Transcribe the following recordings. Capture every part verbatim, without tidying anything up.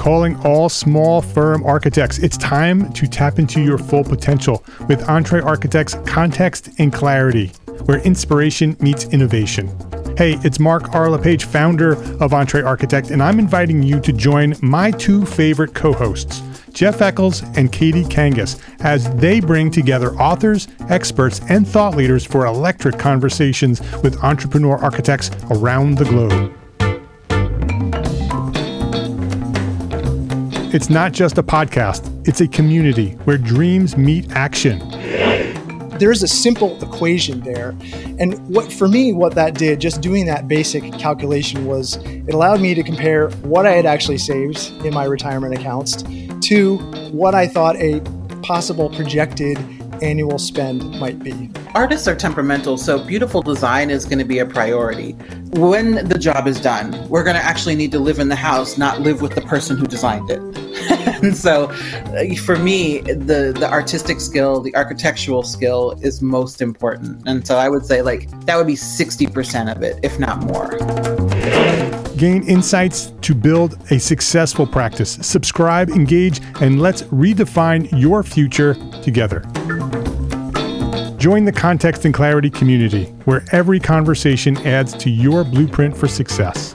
calling all small firm architects. It's time to tap into your full potential with EntreArchitect's Context and Clarity, where inspiration meets innovation. Hey, it's Mark R. LePage, founder of EntreArchitect, and I'm inviting you to join my two favorite co-hosts, Jeff Eccles and Katie Kangas, as they bring together authors, experts, and thought leaders for electric conversations with entrepreneur architects around the globe. It's not just a podcast, it's a community where dreams meet action. There's a simple equation there. And what for me, what that did, just doing that basic calculation, was it allowed me to compare what I had actually saved in my retirement accounts to what I thought a possible projected annual spend might be. Artists are temperamental, so beautiful design is going to be a priority. When the job is done, we're going to actually need to live in the house, not live with the person who designed it. And so for me, the, the artistic skill, the architectural skill is most important. And so I would say like that would be sixty percent of it, if not more. Gain insights to build a successful practice. Subscribe, engage, and let's redefine your future together. Join the Context and Clarity community, where every conversation adds to your blueprint for success.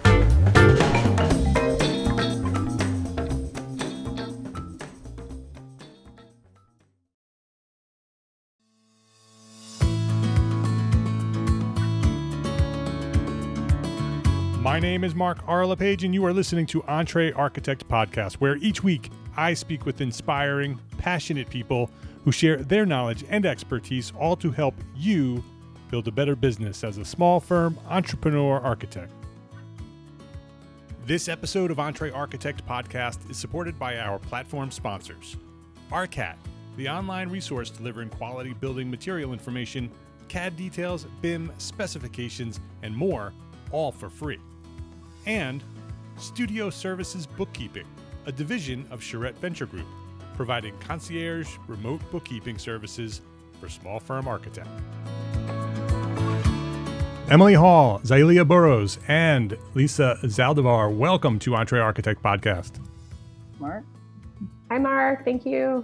My name is Mark R. LePage, and you are listening to EntreArchitect Podcast, where each week I speak with inspiring, passionate people who share their knowledge and expertise, all to help you build a better business as a small firm entrepreneur architect. This episode of EntreArchitect Podcast is supported by our platform sponsors. ARCAT, the online resource delivering quality building material information, C A D details, B I M specifications, and more, all for free. And Studio Services Bookkeeping, a division of Charette Venture Group, providing concierge remote bookkeeping services for small firm architects. Emily Hall, Zylia Burrows, and Lisa Zaldivar, welcome to EntreArchitect Podcast. Mark. Hi, Mark. Thank you.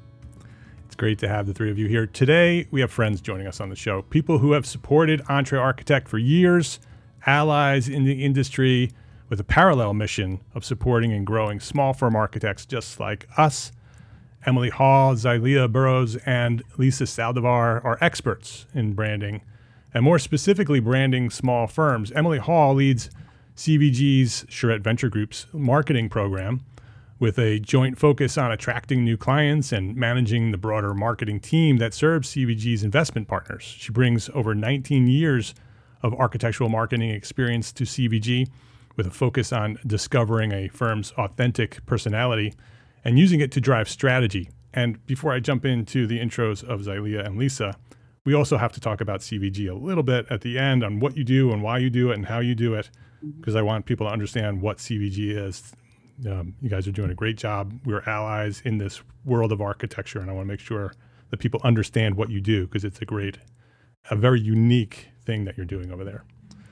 It's great to have the three of you here. Today, we have friends joining us on the show, people who have supported EntreArchitect for years, allies in the industry with a parallel mission of supporting and growing small firm architects just like us. Emily Hall, Zylia Burrows, and Lisa Zaldivar are experts in branding, and more specifically, branding small firms. Emily Hall leads C V G's Charette Venture Group's marketing program with a joint focus on attracting new clients and managing the broader marketing team that serves C V G's investment partners. She brings over nineteen years of architectural marketing experience to C V G with a focus on discovering a firm's authentic personality and using it to drive strategy. And before I jump into the intros of Zylia and Lisa, we also have to talk about C V G a little bit at the end on what you do and why you do it and how you do it, because I want people to understand what C V G is. Um, you guys are doing a great job. We're allies in this world of architecture, and I want to make sure that people understand what you do, because it's a great, a very unique thing that you're doing over there.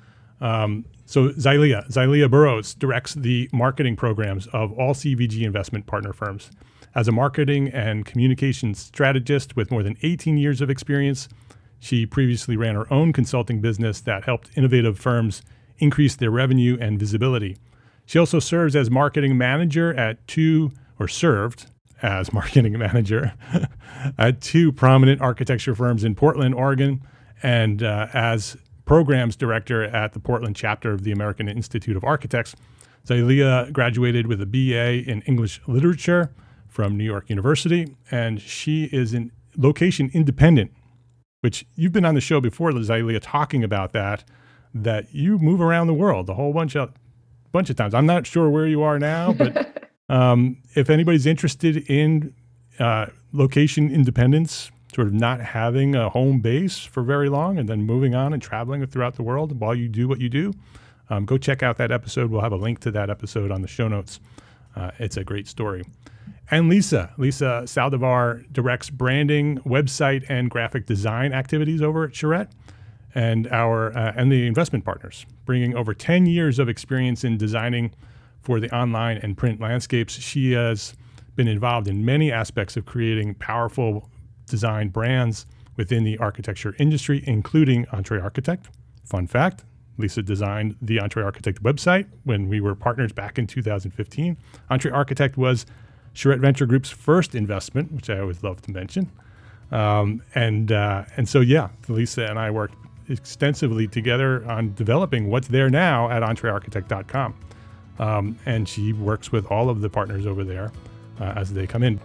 Um, so Zylia, Zylia Burrows directs the marketing programs of all C V G investment partner firms. As a marketing and communications strategist with more than eighteen years of experience, she previously ran her own consulting business that helped innovative firms increase their revenue and visibility. She also serves as marketing manager at two, or served as marketing manager at two prominent architecture firms in Portland, Oregon, and uh, as programs director at the Portland chapter of the American Institute of Architects. Zylia graduated with a B A in English Literature from New York University, and she is in location independent, which you've been on the show before, Zylia, talking about that, that you move around the world a whole bunch of bunch of times. I'm not sure where you are now, but um, if anybody's interested in uh, location independence, sort of not having a home base for very long and then moving on and traveling throughout the world while you do what you do, um, go check out that episode. We'll have a link to that episode on the show notes. Uh, it's a great story. And Lisa, Lisa Zaldivar directs branding, website, and graphic design activities over at Charette and our uh, and the investment partners, bringing over ten years of experience in designing for the online and print landscapes. She has been involved in many aspects of creating powerful design brands within the architecture industry, including Entre Architect. Fun fact, Lisa designed the Entre Architect website when we were partners back in two thousand fifteen. Entre Architect was Charette Venture Group's first investment, which I always love to mention. Um, and uh, and so, yeah, Lisa and I worked extensively together on developing what's there now at entre architect dot com. Um, and she works with all of the partners over there uh, as they come in.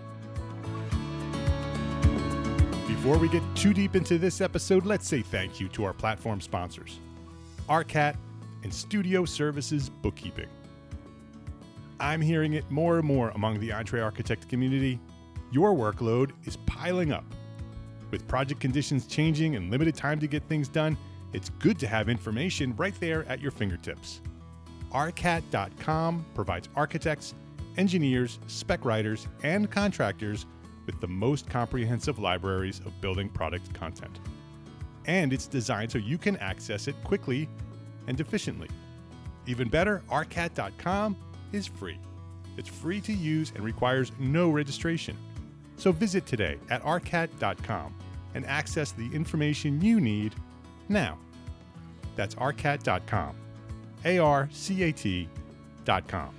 Before we get too deep into this episode, let's say thank you to our platform sponsors, Arcat and Studio Services Bookkeeping. I'm hearing it more and more among the Entre Architect community. Your workload is piling up. With project conditions changing and limited time to get things done, it's good to have information right there at your fingertips. arcat dot com provides architects, engineers, spec writers, and contractors with the most comprehensive libraries of building product content. And it's designed so you can access it quickly and efficiently. Even better, arcat dot com is free. It's free to use and requires no registration. So visit today at arcat dot com and access the information you need now. That's arcat dot com, A R C A T dot com.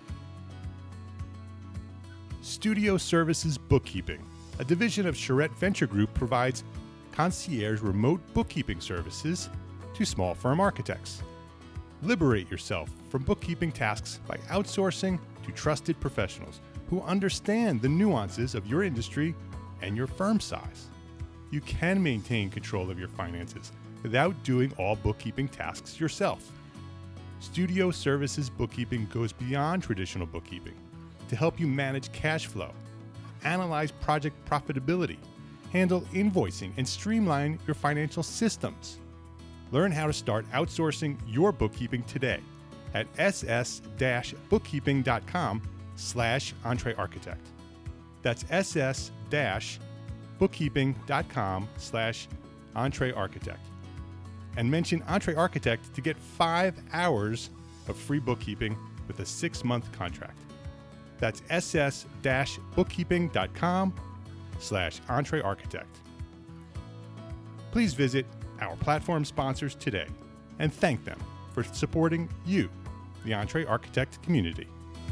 Studio Services Bookkeeping, a division of Charette Venture Group, provides concierge remote bookkeeping services to small firm architects. Liberate yourself from bookkeeping tasks by outsourcing to trusted professionals who understand the nuances of your industry and your firm size. You can maintain control of your finances without doing all bookkeeping tasks yourself. Studio Services Bookkeeping goes beyond traditional bookkeeping to help you manage cash flow, analyze project profitability, handle invoicing, and streamline your financial systems. Learn how to start outsourcing your bookkeeping today at ss dash bookkeeping dot com slash entre architect. That's ss dash bookkeeping dot com slash entre architect. And mention Entre Architect to get five hours of free bookkeeping with a six-month contract. That's ss dash bookkeeping dot com slash entre architect. Please visit our platform sponsors today and thank them for supporting you, the Entre Architect community.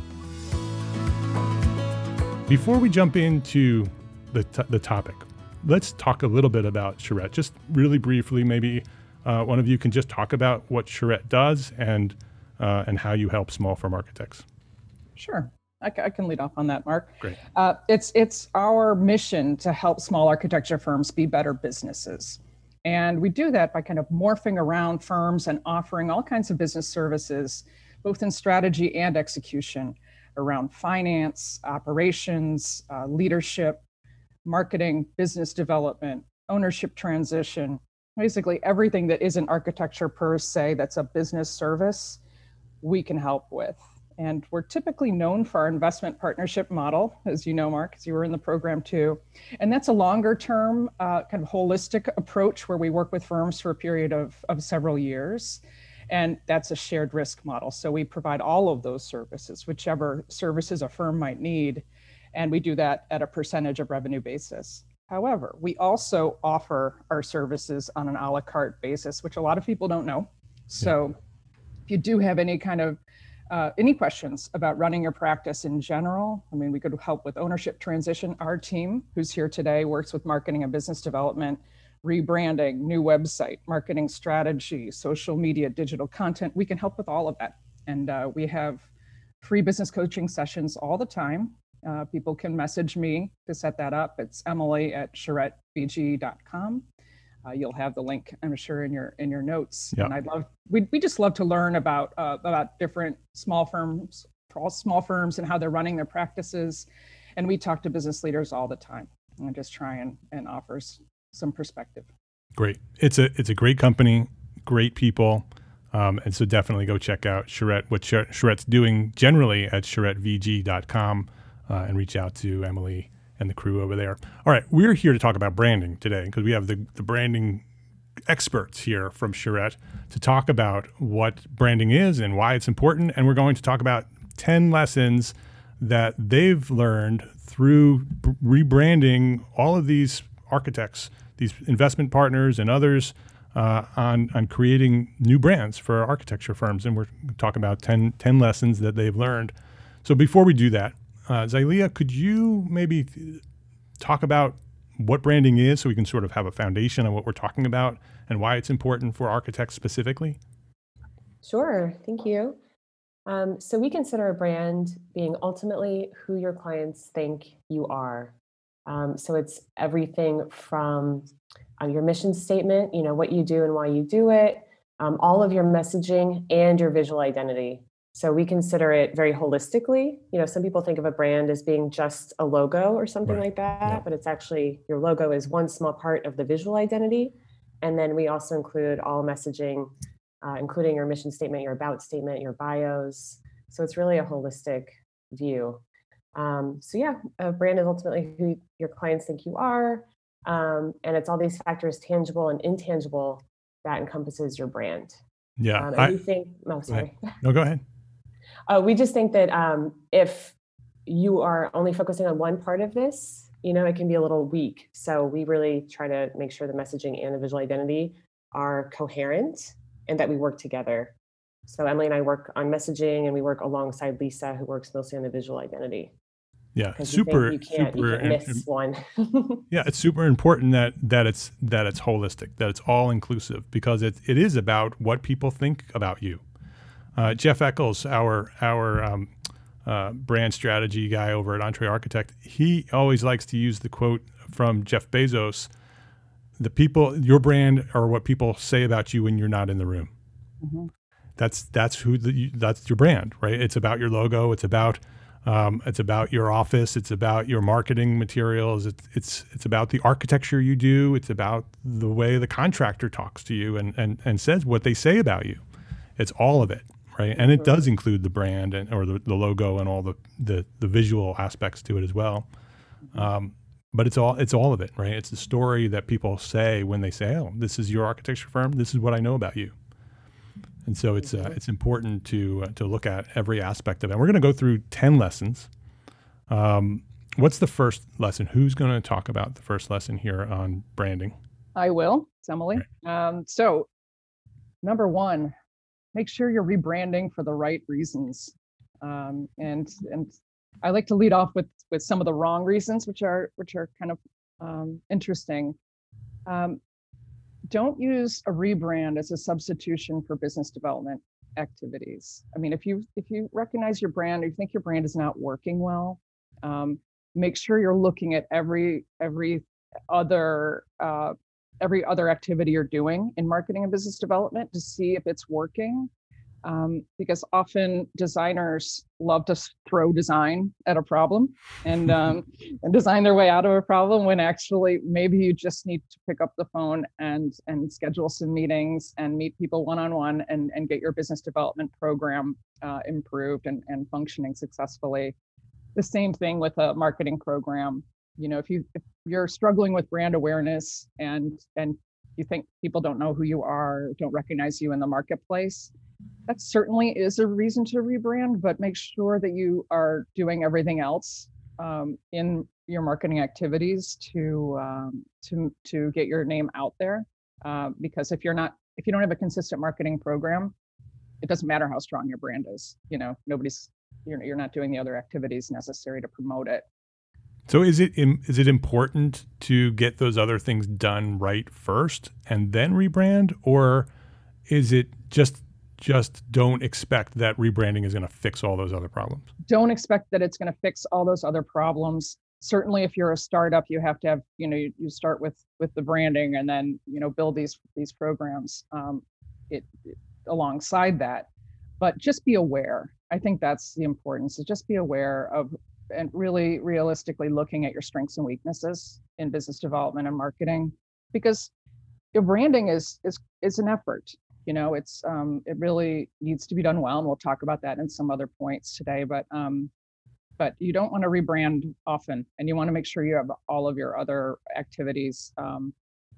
Before we jump into the, t- the topic, let's talk a little bit about Charette. Just really briefly, maybe uh, one of you can just talk about what Charette does and uh, and how you help small firm architects. Sure. I, c- I can lead off on that, Mark. Great. Uh, it's it's our mission to help small architecture firms be better businesses. And we do that by kind of morphing around firms and offering all kinds of business services, both in strategy and execution, around finance, operations, uh, leadership, marketing, business development, ownership transition, basically everything that isn't architecture per se, that's a business service, we can help with. And we're typically known for our investment partnership model, as you know, Mark, as you were in the program too. And that's a longer term uh, kind of holistic approach where we work with firms for a period of, of several years. And that's a shared risk model. So we provide all of those services, whichever services a firm might need. And we do that at a percentage of revenue basis. However, we also offer our services on an a la carte basis, which a lot of people don't know. So yeah. If you do have any kind of Uh, any questions about running your practice in general? I mean, we could help with ownership transition. Our team, who's here today, works with marketing and business development, rebranding, new website, marketing strategy, social media, digital content. We can help with all of that. And uh, we have free business coaching sessions all the time. Uh, people can message me to set that up. It's Emily at charette v g dot com. Uh, you'll have the link, I'm sure, in your in your notes. Yeah. And I'd love we we just love to learn about uh, about different small firms, all small firms, and how they're running their practices. And we talk to business leaders all the time, and just try and and offer some perspective. Great. It's a it's a great company, great people, um, and so definitely go check out Charette. What Charette's doing generally at charette v g dot com, uh, and reach out to Emily and the crew over there. All right, we're here to talk about branding today because we have the, the branding experts here from Charette to talk about what branding is and why it's important. And we're going to talk about ten lessons that they've learned through b- rebranding all of these architects, these investment partners and others uh, on, on creating new brands for architecture firms. And we're talking about ten, ten lessons that they've learned. So before we do that, uh, Zylia, could you maybe th- talk about what branding is so we can sort of have a foundation on what we're talking about and why it's important for architects specifically? Sure, thank you. Um, so we consider a brand being ultimately who your clients think you are. Um, so it's everything from uh, your mission statement, you know, what you do and why you do it, um, all of your messaging and your visual identity. So we consider it very holistically. You know, some people think of a brand as being just a logo or something Right. like that, Yeah. but it's actually, your logo is one small part of the visual identity. And then we also include all messaging, uh, including your mission statement, your about statement, your bios. So it's really a holistic view. Um, so yeah, a brand is ultimately who your clients think you are. Um, and it's all these factors, tangible and intangible, that encompasses your brand. Yeah. Um, and I, we think, oh, sorry. no, go ahead. Uh, we just think that um, if you are only focusing on one part of this, you know, it can be a little weak. So we really try to make sure the messaging and the visual identity are coherent and that we work together. So Emily and I work on messaging, and we work alongside Lisa, who works mostly on the visual identity. Yeah, Because super, you can't, super, you can't and- miss one. yeah, it's super important that that it's that it's holistic, that it's all inclusive, because it it is about what people think about you. Uh, Jeff Eccles, our our um, uh, brand strategy guy over at Entree Architect, he always likes to use the quote from Jeff Bezos: "The people, your brand, are what people say about you when you're not in the room." Mm-hmm. That's that's who the, that's your brand, right? It's about your logo. It's about um, it's about your office. It's about your marketing materials. It's it's it's about the architecture you do. It's about the way the contractor talks to you and and and says what they say about you. It's all of it, right? And it does include the brand and or the, the logo and all the, the the visual aspects to it as well. Um, but it's all it's all of it, right? It's the story that people say when they say, "Oh, this is your architecture firm. This is what I know about you." And so it's uh, it's important to uh, to look at every aspect of it. And we're going to go through ten lessons. Um, what's the first lesson? Who's going to talk about the first lesson here on branding? I will. It's Emily. Um, so, number one, make sure you're rebranding for the right reasons. Um, and and I like to lead off with with some of the wrong reasons, which are which are kind of um, interesting. Um, don't use a rebrand as a substitution for business development activities. I mean, if you if you recognize your brand or you think your brand is not working well, um, make sure you're looking at every every other uh, every other activity you're doing in marketing and business development to see if it's working. Um, because often designers love to throw design at a problem and um, and design their way out of a problem, when actually maybe you just need to pick up the phone and and schedule some meetings and meet people one-on-one and, and get your business development program uh, improved and, and functioning successfully. The same thing with a marketing program. You know, if you if you're struggling with brand awareness and and you think people don't know who you are, don't recognize you in the marketplace, that certainly is a reason to rebrand, but make sure that you are doing everything else um, in your marketing activities to um, to to get your name out there. Uh, because if you're not, if you don't have a consistent marketing program, it doesn't matter how strong your brand is. You know, nobody's you're you're not doing the other activities necessary to promote it. So is it is it important to get those other things done right first and then rebrand, or is it just just don't expect that rebranding is going to fix all those other problems? Don't expect that it's going to fix all those other problems. Certainly, if you're a startup, you have to have, you know, you, you start with with the branding and then, you know, build these these programs um, it, it alongside that. But just be aware. I think that's the importance, is just be aware of and really realistically looking at your strengths and weaknesses in business development and marketing, because your branding is is is an effort. You know, it's um, it really needs to be done well, and we'll talk about that in some other points today. But um, but you don't want to rebrand often, and you want to make sure you have all of your other activities um,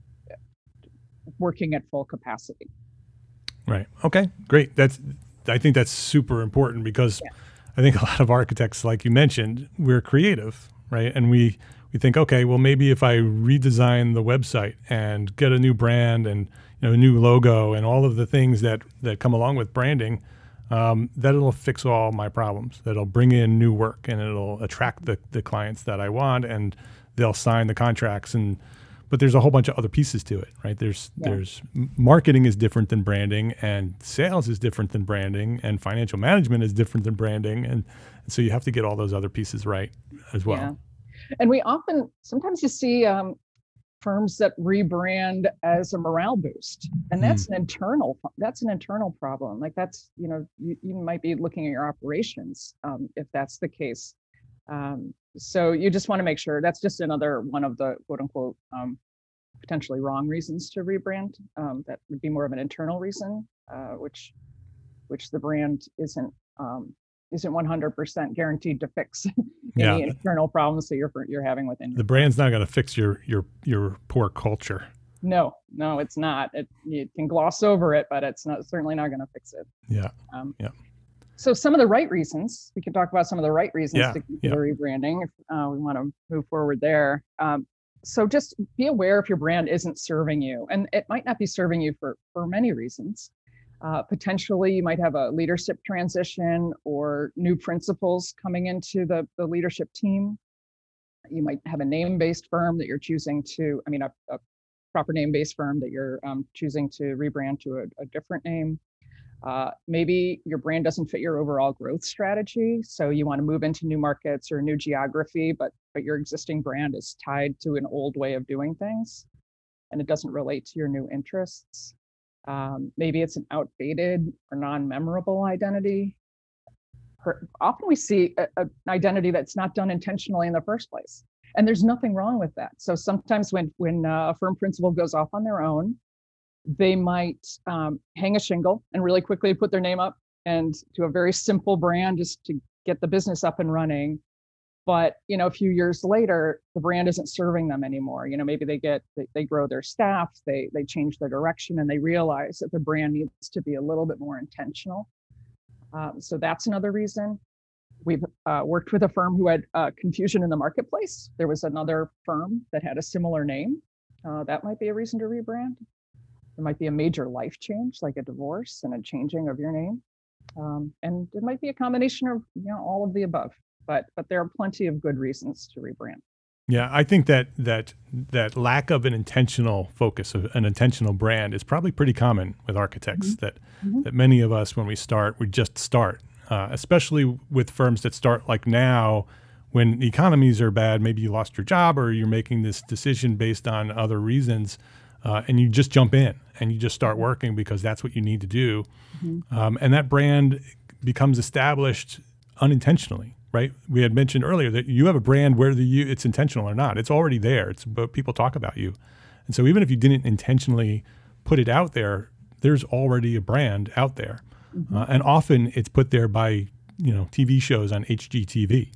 working at full capacity. Right. Okay. Great. That's I think that's super important, because Yeah. I think a lot of architects, like you mentioned, we're creative, right? And we we think, okay, well, maybe if I redesign the website and get a new brand and, you know, a new logo and all of the things that that come along with branding, um, that it'll fix all my problems. That'll bring in new work and it'll attract the the clients that I want, and they'll sign the contracts. And but there's a whole bunch of other pieces to it, right? There's Yeah. there's marketing is different than branding, and sales is different than branding, and financial management is different than branding, and, and so you have to get all those other pieces right as well. Yeah. And we often, sometimes you see um, firms that rebrand as a morale boost, and that's an internal, that's an internal problem. Like that's, you know, you, you might be looking at your operations um, if that's the case. Um, so you just want to make sure that's just another one of the quote unquote um, potentially wrong reasons to rebrand. Um, that would be more of an internal reason, uh, which which the brand isn't um, isn't one hundred percent guaranteed to fix Yeah. any internal problems that you're you're having within. The brand's not going to fix your your your poor culture. No, no, it's not. It you can gloss over it, but it's not certainly not going to fix it. Yeah. Um, Yeah. So some of the right reasons, we can talk about some of the right reasons Yeah, to consider yeah. rebranding if uh, we want to move forward there. Um, so just be aware if your brand isn't serving you, and it might not be serving you for for many reasons. Uh, potentially, you might have a leadership transition or new principals coming into the, the leadership team. You might have a name-based firm that you're choosing to, I mean, a, a proper name-based firm that you're um, choosing to rebrand to a, a different name. Uh, maybe your brand doesn't fit your overall growth strategy, so you want to move into new markets or a new geography, but but your existing brand is tied to an old way of doing things, and it doesn't relate to your new interests. Um, maybe it's an outdated or non-memorable identity. Per, often we see a, a, an identity that's not done intentionally in the first place, and there's nothing wrong with that. So sometimes when when uh, a firm principal goes off on their own, they might um, hang a shingle and really quickly put their name up and do a very simple brand just to get the business up and running. But, you know, a few years later, the brand isn't serving them anymore. You know, maybe they get, they, they grow their staff, they they change their direction, and they realize that the brand needs to be a little bit more intentional. Um, so that's another reason. We've uh, worked with a firm who had uh, confusion in the marketplace. There was another firm that had a similar name. Uh, that might be a reason to rebrand. There might be a major life change, like a divorce and a changing of your name. Um, and it might be a combination of, you know, all of the above, but but there are plenty of good reasons to rebrand. Yeah, I think that that that lack of an intentional focus, of an intentional brand, is probably pretty common with architects. Mm-hmm. That Mm-hmm. that many of us, when we start, we just start, uh, especially with firms that start like now, when the economies are bad. Maybe you lost your job, or you're making this decision based on other reasons, uh, and you just jump in and you just start working because that's what you need to do, Mm-hmm. um, and that brand becomes established unintentionally. Right? We had mentioned earlier that you have a brand whether you it's intentional or not. It's already there. It's but people talk about you. And so even if you didn't intentionally put it out there, there's already a brand out there. Mm-hmm. Uh, and often it's put there by, you know, T V shows on H G T V,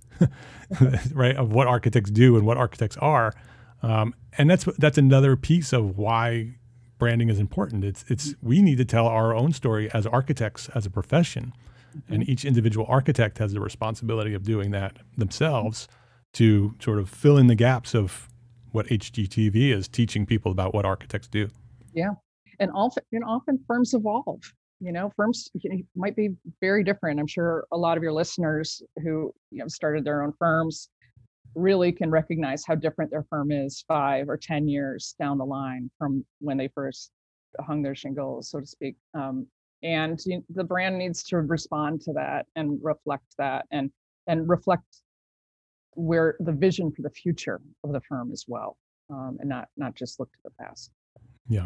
right? Of what architects do and what architects are. Um, and that's that's another piece of why branding is important. It's it's we need to tell our own story as architects, as a profession. And each individual architect has the responsibility of doing that themselves to sort of fill in the gaps of what H G T V is teaching people about what architects do. Yeah, and often, you know, often firms evolve. You know, firms might be very different. I'm sure a lot of your listeners who, you know, started their own firms really can recognize how different their firm is five or ten years down the line from when they first hung their shingles, so to speak. Um, and you, the brand needs to respond to that and reflect that, and and reflect where the vision for the future of the firm as well, um, and not not just look to the past. Yeah.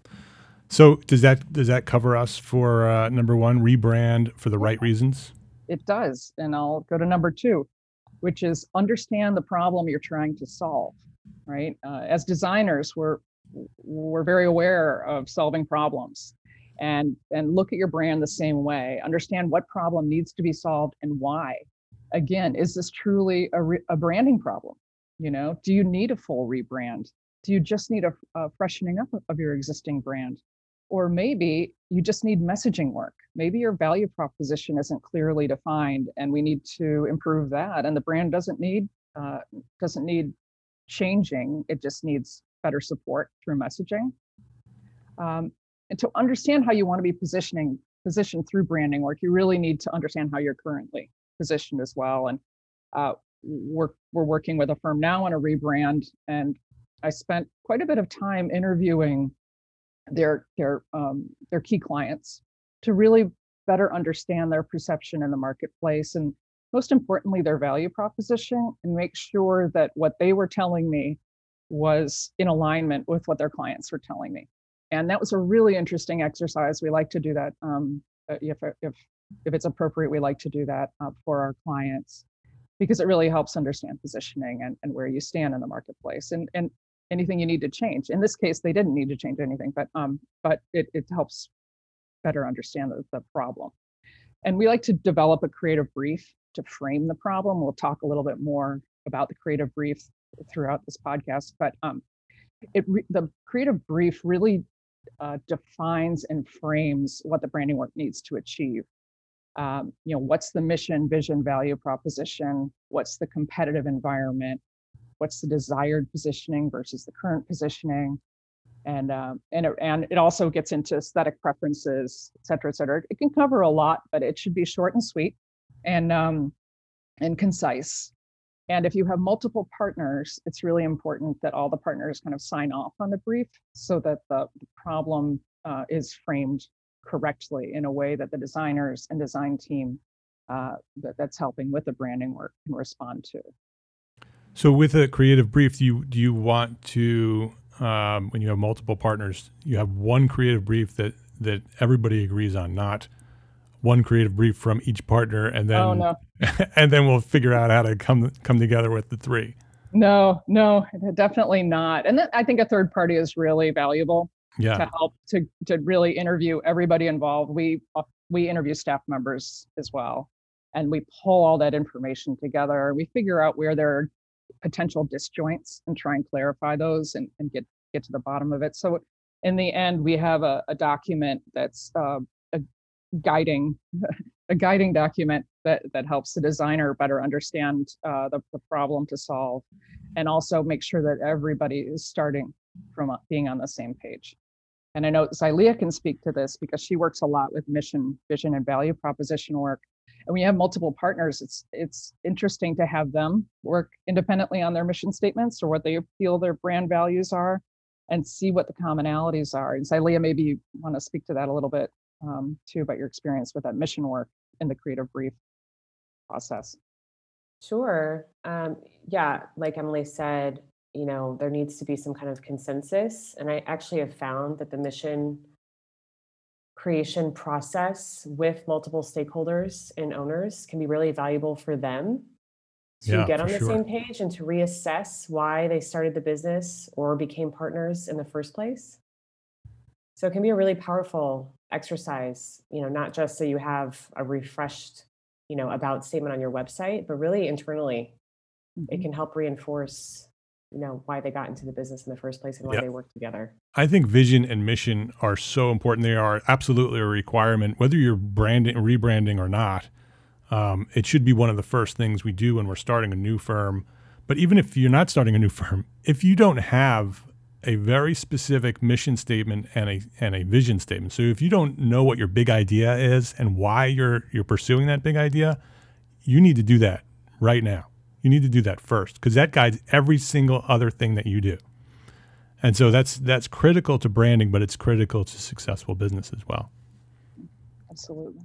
So does that does that cover us for uh, number one, rebrand for the right reasons? It does, and I'll go to number two, which is understand the problem you're trying to solve. Right? Uh, as designers, we're we're very aware of solving problems. And, and look at your brand the same way. Understand what problem needs to be solved and why. Again, is this truly a, re, a branding problem? You know, do you need a full rebrand? Do you just need a, a freshening up of your existing brand? Or maybe you just need messaging work. Maybe your value proposition isn't clearly defined and we need to improve that. And the brand doesn't need uh, doesn't need changing. It just needs better support through messaging. Um, and to understand how you want to be positioning positioned through branding work, you really need to understand how you're currently positioned as well. And uh, we're we're working with a firm now on a rebrand, and I spent quite a bit of time interviewing their their um, their key clients to really better understand their perception in the marketplace, and most importantly, their value proposition, and make sure that what they were telling me was in alignment with what their clients were telling me. And that was a really interesting exercise. We like to do that um, if if if it's appropriate. We like to do that uh, for our clients because it really helps understand positioning and, and where you stand in the marketplace, and and anything you need to change. In this case, they didn't need to change anything, but um, but it, it helps better understand the, the problem. And we like to develop a creative brief to frame the problem. We'll talk a little bit more about the creative brief throughout this podcast, but um, it re- the creative brief really uh, defines and frames what the branding work needs to achieve. Um, you know, what's the mission, vision, value proposition? What's the competitive environment? What's the desired positioning versus the current positioning? And um, and it, and it also gets into aesthetic preferences, et cetera, et cetera. It can cover a lot, but it should be short and sweet and um, and concise. And if you have multiple partners, it's really important that all the partners kind of sign off on the brief so that the, the problem uh, is framed correctly in a way that the designers and design team uh, that, that's helping with the branding work can respond to. So with a creative brief, do you, do you want to, um, when you have multiple partners, you have one creative brief that, that everybody agrees on, not one creative brief from each partner, and then oh, no. and then we'll figure out how to come come together with the three? No, no, definitely not. And that, I think a third party is really valuable yeah. to help to to really interview everybody involved. We we interview staff members as well, and we pull all that information together. We figure out where there are potential disjoints and try and clarify those and, and get get to the bottom of it. So in the end, we have a, a document that's uh, a guiding a guiding document that that helps the designer better understand uh, the, the problem to solve, and also make sure that everybody is starting from uh, being on the same page. And I know Xylea can speak to this because she works a lot with mission, vision, and value proposition work. And when you have multiple partners, it's it's interesting to have them work independently on their mission statements or what they feel their brand values are, and see what the commonalities are. And Xylea, maybe you want to speak to that a little bit um, too, about your experience with that mission work in the creative brief process. Sure. Um, yeah, like Emily said, you know, there needs to be some kind of consensus. And I actually have found that the mission creation process with multiple stakeholders and owners can be really valuable for them to yeah, get on the sure. same page and to reassess why they started the business or became partners in the first place. So it can be a really powerful exercise, you know, not just so you have a refreshed, you know, about statement on your website, but really internally, mm-hmm. it can help reinforce, you know, why they got into the business in the first place and why yeah. they work together. I think vision and mission are so important. They are absolutely a requirement, whether you're branding, rebranding or not. Um, it should be one of the first things we do when we're starting a new firm. But even if you're not starting a new firm, if you don't have a very specific mission statement and a and a vision statement, so if you don't know what your big idea is and why you're you're pursuing that big idea, you need to do that right now. You need to do that first, because that guides every single other thing that you do. And so that's that's critical to branding, but it's critical to successful business as well. Absolutely.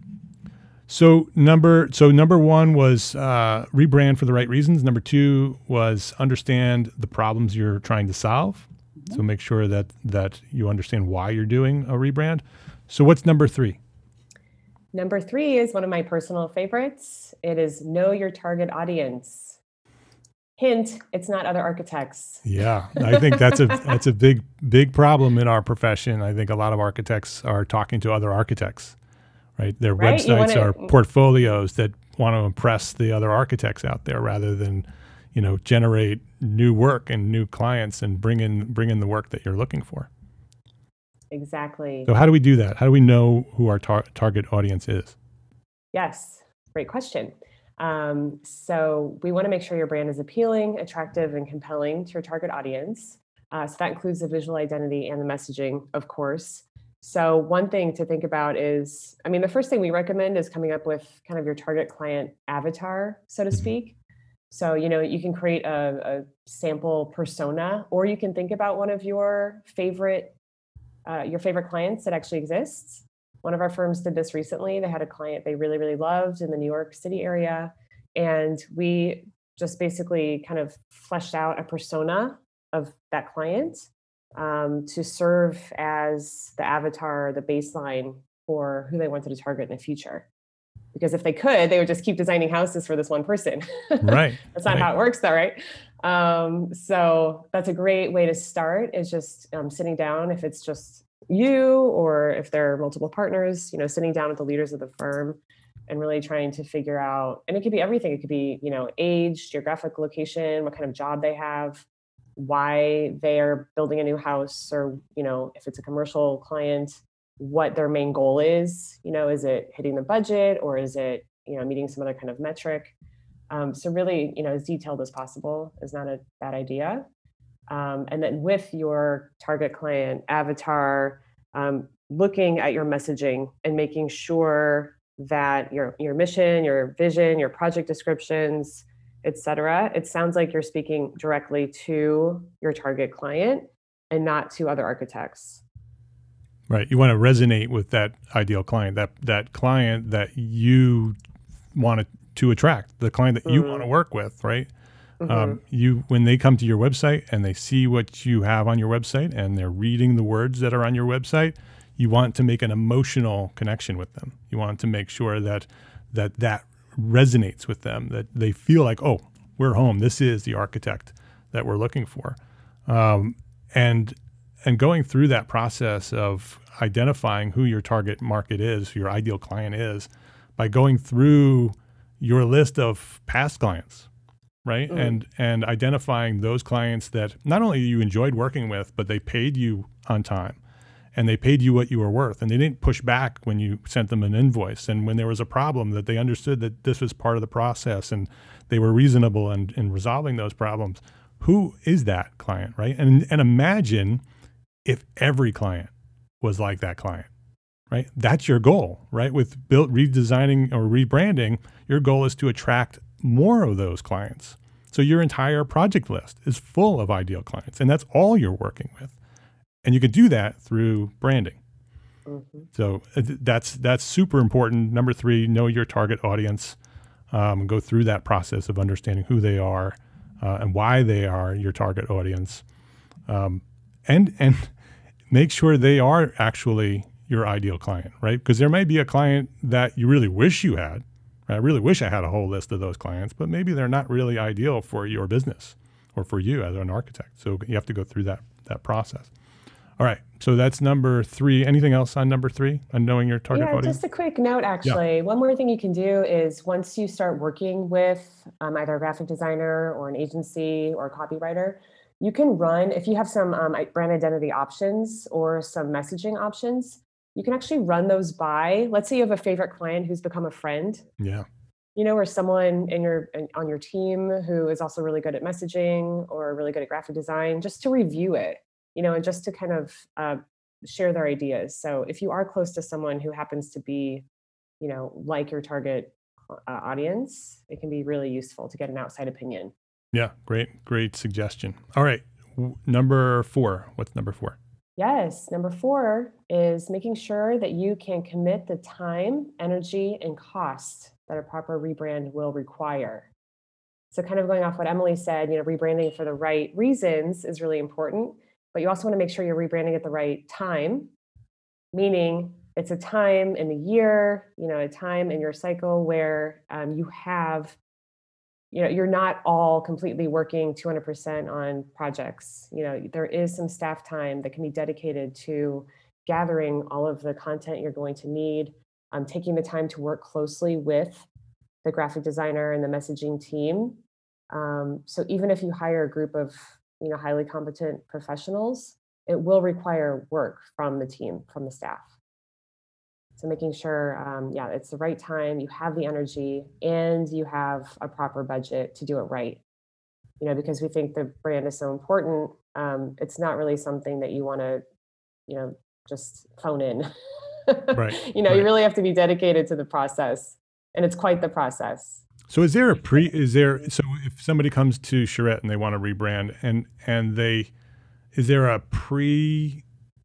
So number so number one was uh, rebrand for the right reasons. Number two was understand the problems you're trying to solve. Mm-hmm. So make sure that that you understand why you're doing a rebrand. So what's number three? Number three is one of my personal favorites. It is know your target audience. Hint, it's not other architects. Yeah, I think that's a that's a big big problem in our profession. I think a lot of architects are talking to other architects. Right, their right? websites wanna, are portfolios that want to impress the other architects out there, rather than, you know, generate new work and new clients and bring in bring in the work that you're looking for. exactly. So how do we do that? How do we know who our tar- target audience is? Yes, great question. Um, so we want to make sure your brand is appealing, attractive, and compelling to your target audience. Uh, so that includes the visual identity and the messaging, of course. So one thing to think about is, I mean, the first thing we recommend is coming up with kind of your target client avatar, so to speak. So, you know, you can create a, a sample persona, or you can think about one of your favorite, uh, your favorite clients that actually exists. One of our firms did this recently. They had a client they really, really loved in the New York City area. And we just basically kind of fleshed out a persona of that client um, to serve as the avatar, the baseline for who they wanted to target in the future. Because if they could, they would just keep designing houses for this one person. Right. That's not right. how it works, though, right? Um, so that's a great way to start, is just um, sitting down, if it's just you or if there are multiple partners, you know, sitting down with the leaders of the firm and really trying to figure out, and it could be everything. It could be, you know, age, geographic location, what kind of job they have, why they are building a new house, or, you know, if it's a commercial client, what their main goal is. You know, is it hitting the budget, or is it, you know, meeting some other kind of metric? Um, so really, you know, as detailed as possible is not a bad idea. Um, and then with your target client avatar, um, looking at your messaging and making sure that your your mission, your vision, your project descriptions, et cetera, it sounds like you're speaking directly to your target client and not to other architects. Right. You want to resonate with that ideal client, that that client that you want to attract, the client that you Mm. want to work with, right? Mhm. Um, you when they come to your website and they see what you have on your website and they're reading the words that are on your website, you want to make an emotional connection with them. You want to make sure that that that resonates with them, that they feel like, oh, we're home. This is the architect that we're looking for. Um, and and going through that process of identifying who your target market is, who your ideal client is, by going through your list of past clients, right? Mm. And and identifying those clients that not only you enjoyed working with, but they paid you on time and they paid you what you were worth. And they didn't push back when you sent them an invoice. And when there was a problem, that they understood that this was part of the process and they were reasonable in, in resolving those problems. Who is that client, right? And and imagine if every client was like that client, right? That's your goal, right? With built redesigning or rebranding, your goal is to attract more of those clients. So your entire project list is full of ideal clients, and that's all you're working with. And you can do that through branding. Mhm. So uh, th- that's that's super important. Number three, know your target audience. Um, go through that process of understanding who they are uh, and why they are your target audience, um, and and make sure they are actually your ideal client, right? Because there may be a client that you really wish you had. I really wish I had a whole list of those clients, but maybe they're not really ideal for your business or for you as an architect. So you have to go through that that process. All right. So that's number three. Anything else on number three, on knowing your target Yeah, audience? just a quick note, actually. One more thing you can do is once you start working with um, either a graphic designer or an agency or a copywriter, you can run, if you have some um, i- brand identity options or some messaging options, you can actually run those by, let's say you have a favorite client who's become a friend, Yeah. you know, or someone in your in, on your team who is also really good at messaging or really good at graphic design, just to review it, you know, and just to kind of uh, share their ideas. So if you are close to someone who happens to be, you know, like your target uh, audience, it can be really useful to get an outside opinion. Yeah. Great, great suggestion. All right. W- number four. What's number four? Yes. Number four is making sure that you can commit the time, energy, and cost that a proper rebrand will require. So kind of going off what Emily said, you know, rebranding for the right reasons is really important, but you also want to make sure you're rebranding at the right time, meaning it's a time in the year, you know, a time in your cycle where um, you have, you know, you're not all completely working two hundred percent on projects. You know, there is some staff time that can be dedicated to gathering all of the content you're going to need, um, taking the time to work closely with the graphic designer and the messaging team. Um, so even if you hire a group of, you know, highly competent professionals, it will require work from the team, from the staff. So making sure, um, yeah, it's the right time, you have the energy, and you have a proper budget to do it right. You know, because we think the brand is so important. Um, it's not really something that you want to, you know, just phone in. Right. You know, right. you really have to be dedicated to the process, and it's quite the process. So is there a pre, is there, so if somebody comes to Charette and they want to rebrand and, and they, is there a pre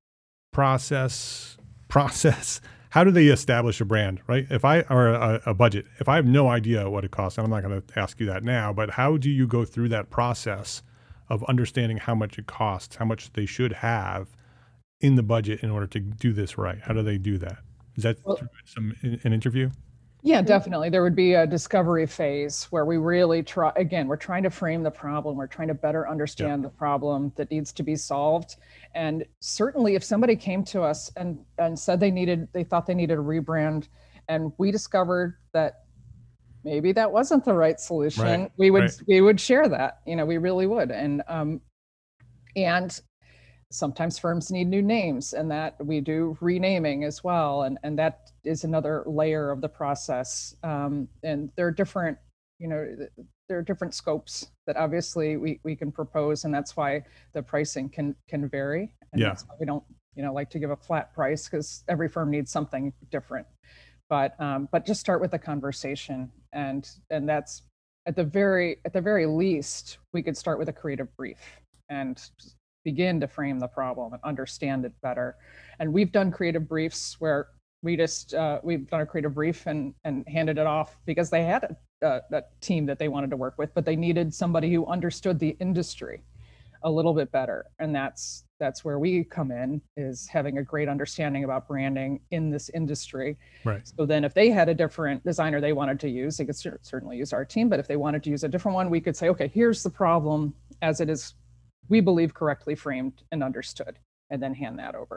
process process? How do they establish a brand, right? If I, or a, a budget, if I have no idea what it costs, and I'm not going to ask you that now, but how do you go through that process of understanding how much it costs, how much they should have in the budget in order to do this right? How do they do that? Is that Well, through some, an interview? Yeah, definitely. There would be a discovery phase where we really try, again, we're trying to frame the problem. We're trying to better understand the problem that needs to be solved. And certainly if somebody came to us and, and said they needed, they thought they needed a rebrand, and we discovered that maybe that wasn't the right solution, Right, we would, right. we would share that, you know, we really would. And, um, and sometimes firms need new names, and that we do renaming as well. And, and that is another layer of the process. Um, and there are different, you know, there are different scopes that obviously we, we can propose, and that's why the pricing can, can vary. And Yeah. that's why we don't, you know, like to give a flat price, because every firm needs something different. But, um, but just start with a conversation. And, and that's at the very, at the very least, we could start with a creative brief and begin to frame the problem and understand it better. And we've done creative briefs where we just, uh, we've done a creative brief and, and handed it off because they had a, a, a team that they wanted to work with, but they needed somebody who understood the industry a little bit better. And that's, that's where we come in, is having a great understanding about branding in this industry. Right. So then if they had a different designer they wanted to use, they could cer- certainly use our team, but if they wanted to use a different one, we could say, okay, here's the problem as it is, we believe, correctly framed and understood, and then hand that over.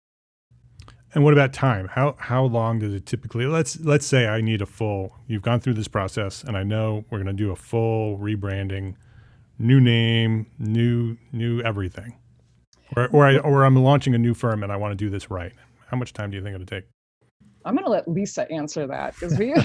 And what about time? How how long does it typically, let's let's say I need a full, you've gone through this process and I know we're going to do a full rebranding, new name, new new everything. Or or I or I'm launching a new firm and I want to do this right. How much time do you think it'll take? I'm going to let Lisa answer that, because we,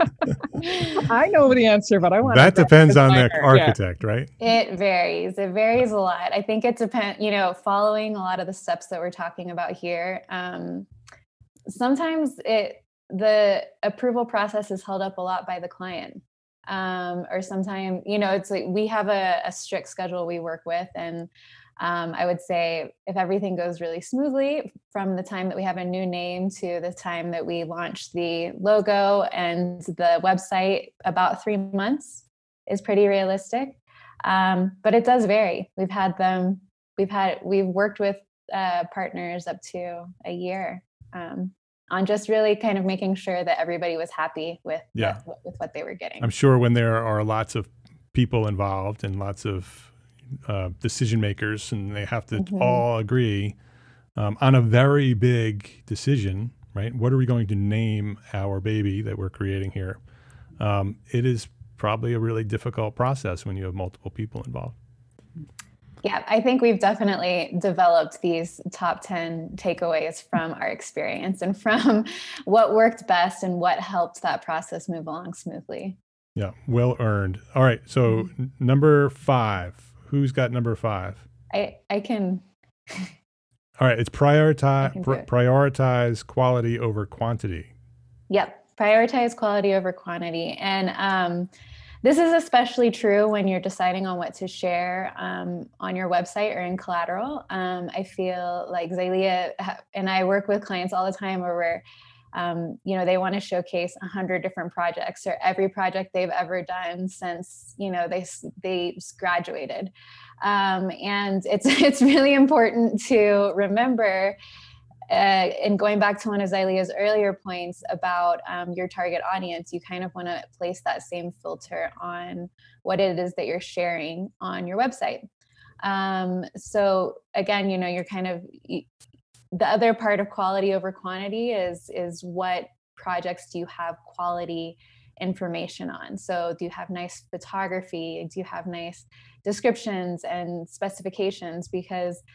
I know the answer, but I want That to depends on the Yeah. architect, right? It varies. It varies a lot. I think it depends, you know, following a lot of the steps that we're talking about here. Um, sometimes it, the approval process is held up a lot by the client. Um, or sometimes, you know, it's like we have a, a strict schedule we work with. And um, I would say if everything goes really smoothly from the time that we have a new name to the time that we launch the logo and the website, about three months is pretty realistic. Um, but it does vary. We've had them, we've had, we've worked with uh, partners up to a year um, on just really kind of making sure that everybody was happy with, Yeah. what, with what they were getting. I'm sure when there are lots of people involved and lots of uh, decision makers, and they have to Mhm. all agree um, on a very big decision, right? What are we going to name our baby that we're creating here? Um, it is probably a really difficult process when you have multiple people involved. Yeah, I think we've definitely developed these top ten takeaways from our experience and from what worked best and what helped that process move along smoothly. Yeah, well earned. All right, so n- number five. Who's got number five? I, I can, All right, it's I prioritize can do pr- it. prioritize quality over quantity. yep, prioritize quality over quantity. And um, this is especially true when you're deciding on what to share um, on your website or in collateral. Um, I feel like Xylea ha- and I work with clients all the time where we're, um, you know, they want to showcase a hundred different projects or every project they've ever done since, you know, they s- they s- graduated. Um, and it's it's really important to remember, uh, and going back to one of Xylea's earlier points about um, your target audience, you kind of want to place that same filter on what it is that you're sharing on your website. Um, so again, you know, you're kind of, y- the other part of quality over quantity is, is what projects do you have quality information on? So do you have nice photography? Do you have nice descriptions and specifications? Because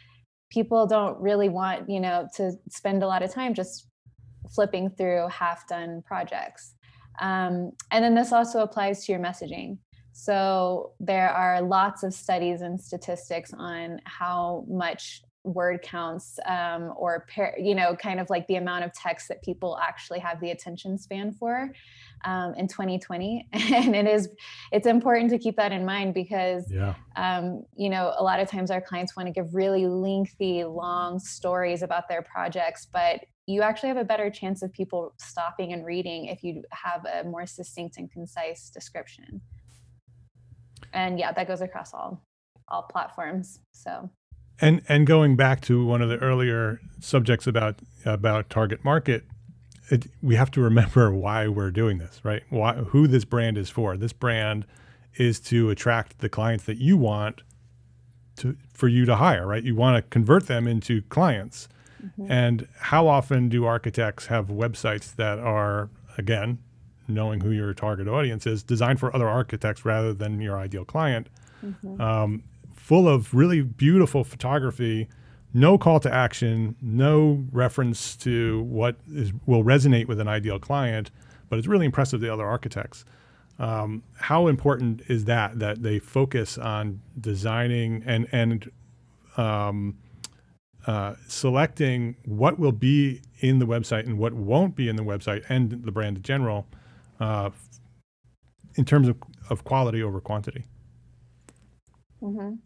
people don't really want, you know, to spend a lot of time just flipping through half-done projects. Um, and then this also applies to your messaging. So there are lots of studies and statistics on how much word counts um, or, par- you know, kind of like the amount of text that people actually have the attention span for um, in twenty twenty. And it is, it's important to keep that in mind because, yeah. um, you know, a lot of times our clients want to give really lengthy, long stories about their projects, but you actually have a better chance of people stopping and reading if you have a more succinct and concise description. And yeah, that goes across all, all platforms. So. And and going back to one of the earlier subjects about about target market, it, we have to remember why we're doing this, right? Why, who this brand is for. This brand is to attract the clients that you want to for you to hire, right? You want to convert them into clients. Mm-hmm. And how often do architects have websites that are, again, knowing who your target audience is, designed for other architects rather than your ideal client? Mm-hmm. Um, full of really beautiful photography, no call to action, no reference to what is, will resonate with an ideal client, but it's really impressive to the other architects. Um, how important is that, that they focus on designing and, and um, uh, selecting what will be in the website and what won't be in the website and the brand in general uh, in terms of, of quality over quantity? Mm-hmm.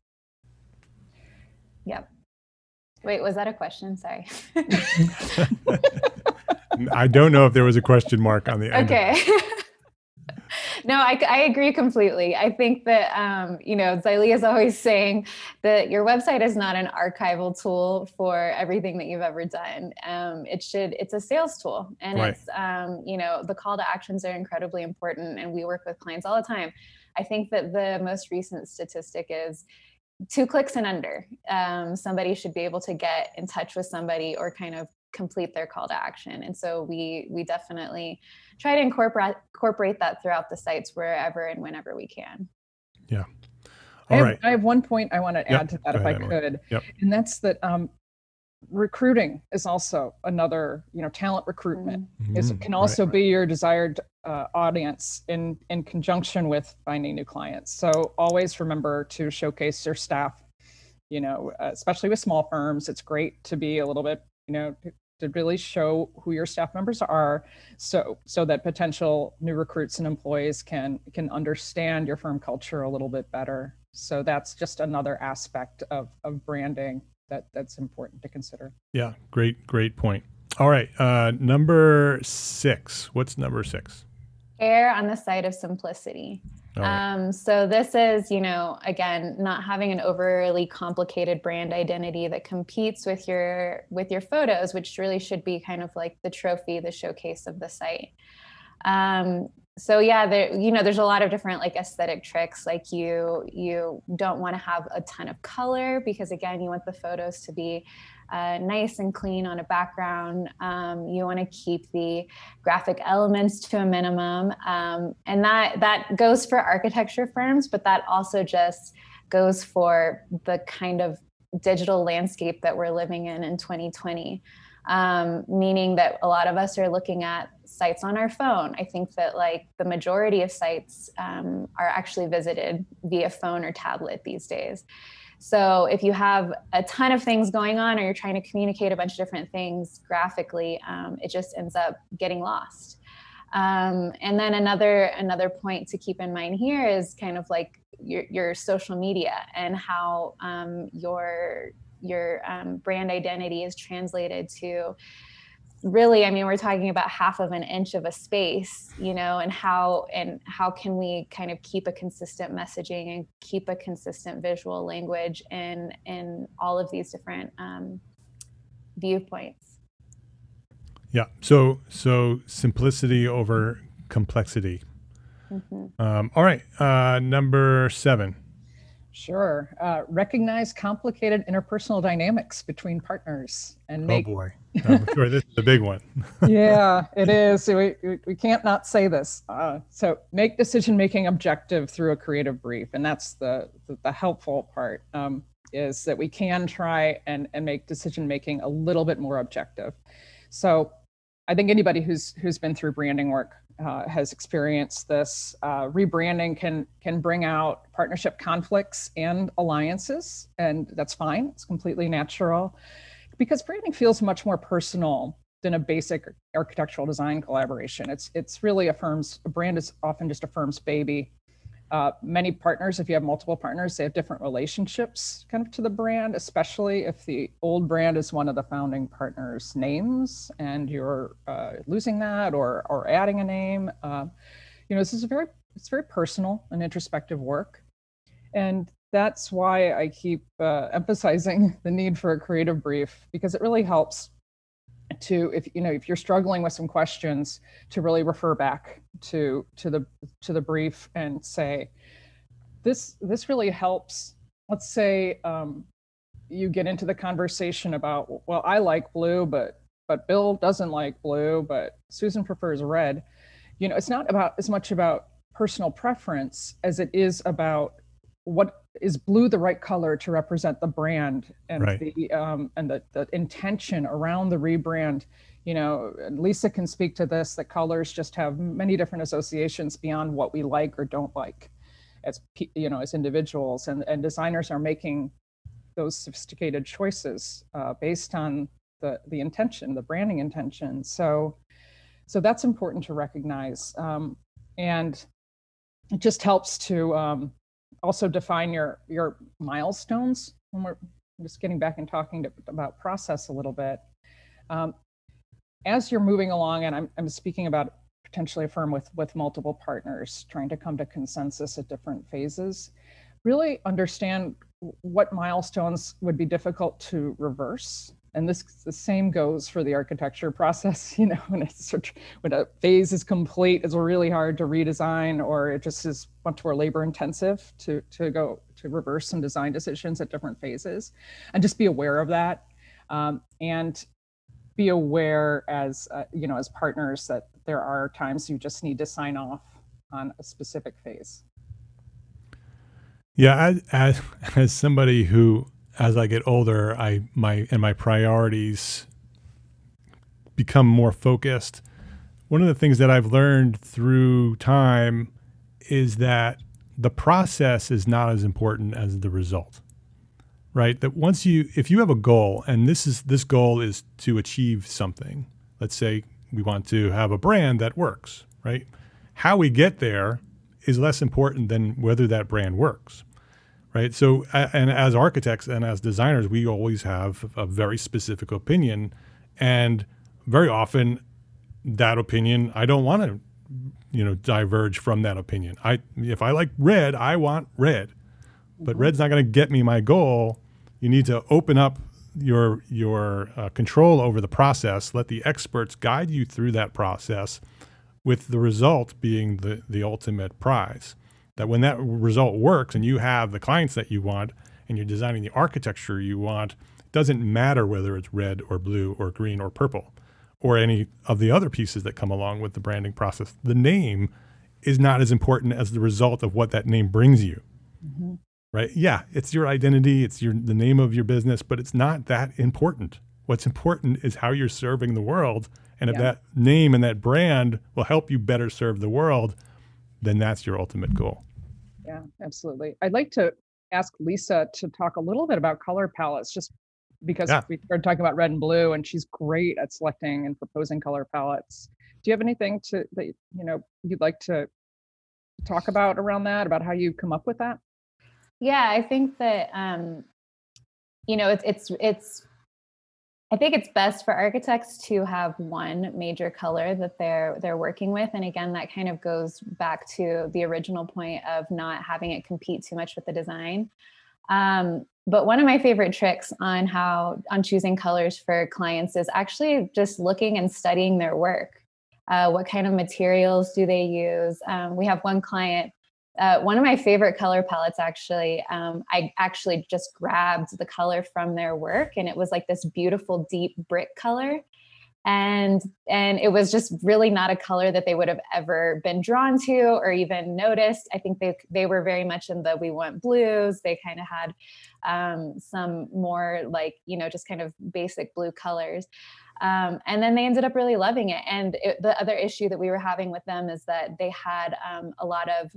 Yep. Wait, was that a question? Sorry. I don't know if there was a question mark on the end. Okay. No, I, I agree completely. I think that, um, you know, Xylee is always saying that your website is not an archival tool for everything that you've ever done. Um, it should, it's a sales tool. And right. it's, um, you know, the call to actions are incredibly important. And we work with clients all the time. I think that the most recent statistic is two clicks and under. Um, somebody should be able to get in touch with somebody or kind of complete their call to action. And so we we definitely try to incorporate incorporate that throughout the sites wherever and whenever we can. Yeah. All I have, right. I have one point I want to yep. add to that Go if ahead, I Emily. could. Yep. And that's that um, recruiting is also another, you know, talent recruitment mm-hmm. is can also right. be your desired uh, audience in, in conjunction with finding new clients. So always remember to showcase your staff, you know, uh, especially with small firms. It's great to be a little bit, you know, to, to really show who your staff members are so so that potential new recruits and employees can can understand your firm culture a little bit better. So that's just another aspect of, of branding that that's important to consider. Yeah, great, great point. All right, uh, number six. What's number six? Err on the side of simplicity. Right. Um, so this is, you know, again, not having an overly complicated brand identity that competes with your with your photos, which really should be kind of like the trophy, the showcase of the site. Um, so yeah, there, you know, there's a lot of different like aesthetic tricks. Like you, you don't want to have a ton of color because again, you want the photos to be uh, nice and clean on a background. Um, you want to keep the graphic elements to a minimum, um, and that that goes for architecture firms, but that also just goes for the kind of digital landscape that we're living in in twenty twenty. Um, meaning that a lot of us are looking at sites on our phone. I think that like the majority of sites um, are actually visited via phone or tablet these days. So if you have a ton of things going on or you're trying to communicate a bunch of different things graphically, um, it just ends up getting lost. Um, and then another another point to keep in mind here is kind of like your, your social media and how um, your your um, brand identity is translated to really, I mean, we're talking about half of an inch of a space, you know, and how and how can we kind of keep a consistent messaging and keep a consistent visual language in in all of these different um, viewpoints. Yeah. So so simplicity over complexity. Mm-hmm. Um, all right. Uh, number seven. Sure. Uh, recognize complicated interpersonal dynamics between partners and make. Oh boy, I'm sure this is a big one. Yeah, it is. We, we, we can't not say this. Uh, so make decision-making objective through a creative brief. And that's the, the, the helpful part. Um, is that we can try and, and make decision making a little bit more objective. So I think anybody who's who's been through branding work uh, has experienced this. Uh, rebranding can can bring out partnership conflicts and alliances, and that's fine. It's completely natural, because branding feels much more personal than a basic architectural design collaboration. It's it's really a firm's a brand is often just a firm's baby. Uh, many partners, if you have multiple partners, they have different relationships kind of to the brand, especially if the old brand is one of the founding partners' names and you're uh, losing that or or adding a name. Uh, you know, this is a very it's very personal and introspective work, and that's why I keep uh, emphasizing the need for a creative brief, because it really helps to, if you know if you're struggling with some questions, to really refer back to to the to the brief and say, this this really helps. Let's say um, you get into the conversation about, well, I like blue, but but Bill doesn't like blue, but Susan prefers red. You know, it's not about as much about personal preference as it is about, what is blue the right color to represent the brand and right. the um, and the, the intention around the rebrand. You know, Lisa can speak to this, that colors just have many different associations beyond what we like or don't like as, you know, as individuals, and, and designers are making those sophisticated choices uh, based on the, the intention, the branding intention. So, so that's important to recognize. Um, and it just helps to, um, also define your your milestones. When we're just getting back and talking to, about process a little bit, um, as you're moving along, and I'm, I'm speaking about potentially a firm with with multiple partners trying to come to consensus at different phases, really understand what milestones would be difficult to reverse. And this the same goes for the architecture process. You know, when it's when a phase is complete, it's really hard to redesign, or it just is much more labor intensive to to go to reverse some design decisions at different phases. And just be aware of that, um, and be aware as uh, you know as partners that there are times you just need to sign off on a specific phase. Yeah, as as, as somebody who, as I get older, I my and my priorities become more focused. One of the things that I've learned through time is that the process is not as important as the result. Right? That once you, if you have a goal, and this is this goal is to achieve something. Let's say we want to have a brand that works, right? How we get there is less important than whether that brand works. Right. So, and as architects and as designers, we always have a very specific opinion, and very often that opinion, I don't want to, you know, diverge from that opinion. I, if I like red, I want red, but mm-hmm. red's not going to get me my goal. You need to open up your, your uh, control over the process, let the experts guide you through that process, with the result being the, the ultimate prize. That when that result works and you have the clients that you want and you're designing the architecture you want, it doesn't matter whether it's red or blue or green or purple or any of the other pieces that come along with the branding process. The name is not as important as the result of what that name brings you, mm-hmm. right? Yeah, it's your identity, it's your the name of your business, but it's not that important. What's important is how you're serving the world. And if yeah. that name and that brand will help you better serve the world, then that's your ultimate goal. Yeah, absolutely. I'd like to ask Lisa to talk a little bit about color palettes, just because yeah. we started talking about red and blue, and she's great at selecting and proposing color palettes. Do you have anything to that you know you'd like to talk about around that, about how you come up with that? Yeah, I think that um, you know it's it's it's. I think it's best for architects to have one major color that they're they're working with. And again, that kind of goes back to the original point of not having it compete too much with the design. Um, but one of my favorite tricks on how on choosing colors for clients is actually just looking and studying their work. Uh, what kind of materials do they use? Um, we have one client. Uh, one of my favorite color palettes, actually, um, I actually just grabbed the color from their work, and it was like this beautiful deep brick color. And and it was just really not a color that they would have ever been drawn to or even noticed. I think they they were very much in the we want blues. They kind of had um, some more like, you know, just kind of basic blue colors. Um, and then they ended up really loving it. And it, the other issue that we were having with them is that they had um, a lot of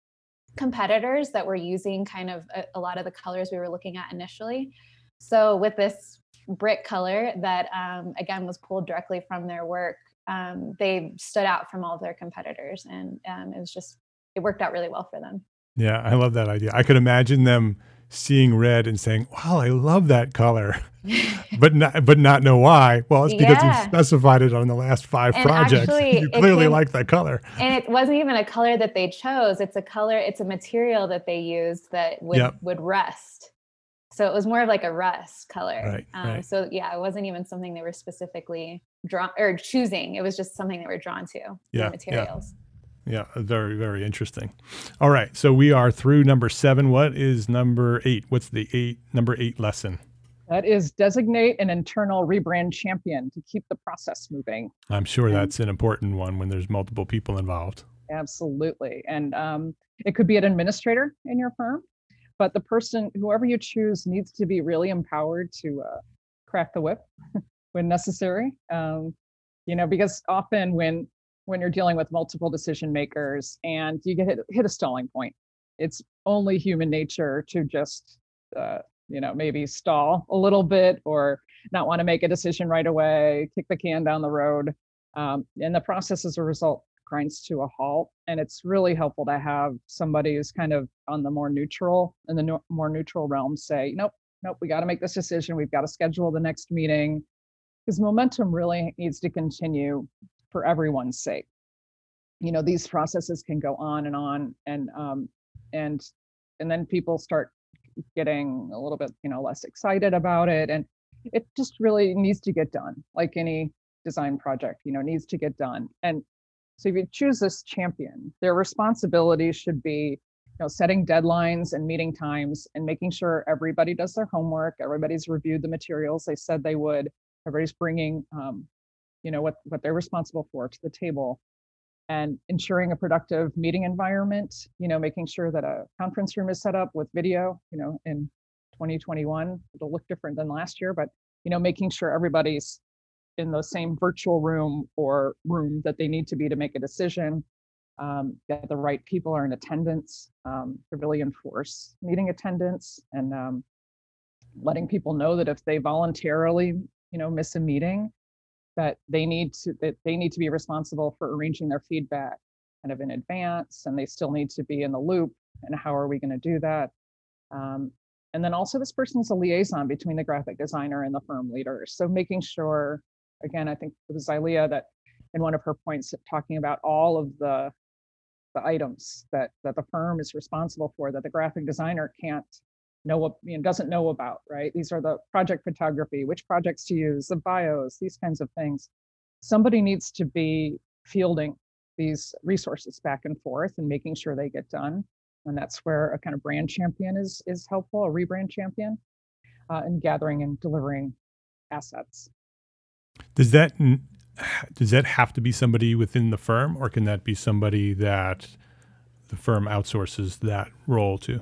competitors that were using kind of a, a lot of the colors we were looking at initially. So with this brick color that, um, again, was pulled directly from their work, um, they stood out from all of their competitors. And um, it was just, it worked out really well for them. Yeah, I love that idea. I could imagine them seeing red and saying, wow, I love that color, but not, but not know why. Well, it's because yeah. you specified it on the last five and projects. Actually, you clearly came, like that color. And it wasn't even a color that they chose. It's a color, it's a material that they used that would, yep. would rust. So it was more of like a rust color. Right, um, right. So yeah, it wasn't even something they were specifically drawn or choosing. It was just something they were drawn to, yeah, the materials. Yeah. Yeah, very, very interesting. All right, so we are through number seven. What is number eight? What's the eight number eight lesson? That is designate an internal rebrand champion to keep the process moving. I'm sure and, that's an important one when there's multiple people involved. Absolutely. And um, it could be an administrator in your firm, but the person, whoever you choose, needs to be really empowered to uh, crack the whip when necessary. Um, you know, because often when when you're dealing with multiple decision makers and you get hit, hit a stalling point, it's only human nature to just, uh, you know, maybe stall a little bit or not want to make a decision right away, kick the can down the road. Um, and the process as a result grinds to a halt. And it's really helpful to have somebody who's kind of on the more neutral, in the no, more neutral realm say, nope, nope, we got to make this decision. We've got to schedule the next meeting, because momentum really needs to continue for everyone's sake. You know, these processes can go on and on, and um, and and then people start getting a little bit, you know, less excited about it, and it just really needs to get done. Like any design project, you know, needs to get done. And so if you choose this champion, their responsibility should be, you know, setting deadlines and meeting times and making sure everybody does their homework, everybody's reviewed the materials they said they would, everybody's bringing um, you know, what, what they're responsible for to the table, and ensuring a productive meeting environment, you know, making sure that a conference room is set up with video, you know, in twenty twenty-one, it'll look different than last year, but, you know, making sure everybody's in the same virtual room or room that they need to be to make a decision, um, that the right people are in attendance, um, to really enforce meeting attendance, and um, letting people know that if they voluntarily, you know, miss a meeting, that they need to that they need to be responsible for arranging their feedback kind of in advance, and they still need to be in the loop. And how are we going to do that? Um, and then also, this person is a liaison between the graphic designer and the firm leaders. So making sure, again, I think it was Ilea that in one of her points talking about all of the the items that that the firm is responsible for, that the graphic designer can't know what, you know, doesn't know about, right? These are the project photography, which projects to use, the bios, these kinds of things. Somebody needs to be fielding these resources back and forth and making sure they get done. And that's where a kind of brand champion is is helpful, a rebrand champion, uh, in gathering and delivering assets. Does that does that have to be somebody within the firm, or can that be somebody that the firm outsources that role to?